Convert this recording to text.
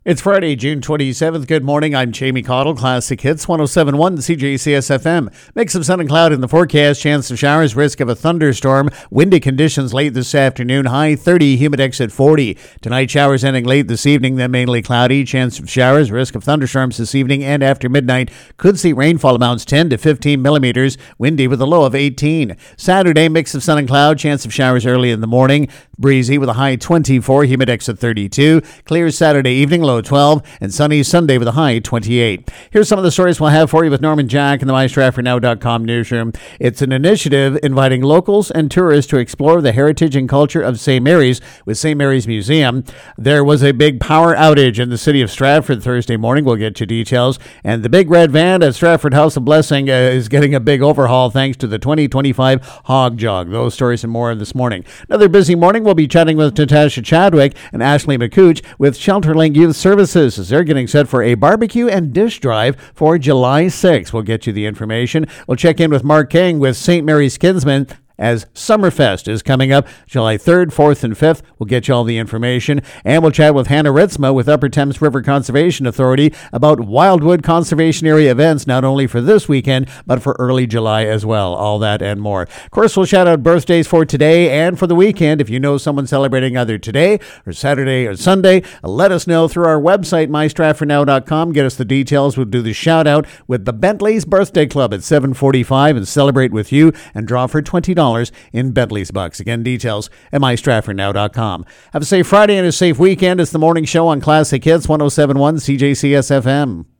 It's Friday, June 27th. Good morning. I'm Jamie Cottle, Classic Hits 107.1 CJCS FM. Mix of sun and cloud in the forecast. Chance of showers. Risk of a thunderstorm. Windy conditions late this afternoon. High 30. Humidex at 40. Tonight, showers ending late this evening, then mainly cloudy. Chance of showers. Risk of thunderstorms this evening and after midnight. Could see rainfall amounts 10 to 15 millimeters. Windy with a low of 18. Saturday, mix of sun and cloud. Chance of showers early in the morning. Breezy with a high 24. Humidex at 32. Clear Saturday evening. Low 12, and sunny Sunday with a high 28. Here's some of the stories we'll have for you with Norman Jack in the MyStratfordNow.com newsroom. It's an initiative inviting locals and tourists to explore the heritage and culture of St. Mary's with St. Mary's Museum. There was a big power outage in the city of Stratford Thursday morning. We'll get you details. And the big red van at Stratford House of Blessing is getting a big overhaul thanks to the 2025 Hog Jog. Those stories and more this morning. Another busy morning. We'll be chatting with Natasha Chadwick and Ashley McCooch with ShelterLink Youth Services as they're getting set for a barbecue and dish drive for July 6th. We'll get you the information. We'll check in with Mark King with St. Mary's Kinsmen as Summerfest is coming up July 3rd, 4th, and 5th. We'll get you all the information. And we'll chat with Hannah Ritzma with Upper Thames River Conservation Authority about Wildwood Conservation Area events, not only for this weekend, but for early July as well. All that and more. Of course, we'll shout out birthdays for today and for the weekend. If you know someone celebrating either today or Saturday or Sunday, let us know through our website, mystratfordnow.com. Get us the details. We'll do the shout out with the Bentley's Birthday Club at 7:45 and celebrate with you and draw for $20 in Bentley's Bucks. Again, details at mystratfordnow.com. Have a safe Friday and a safe weekend. It's the morning show on Classic Hits 107.1 CJCS FM.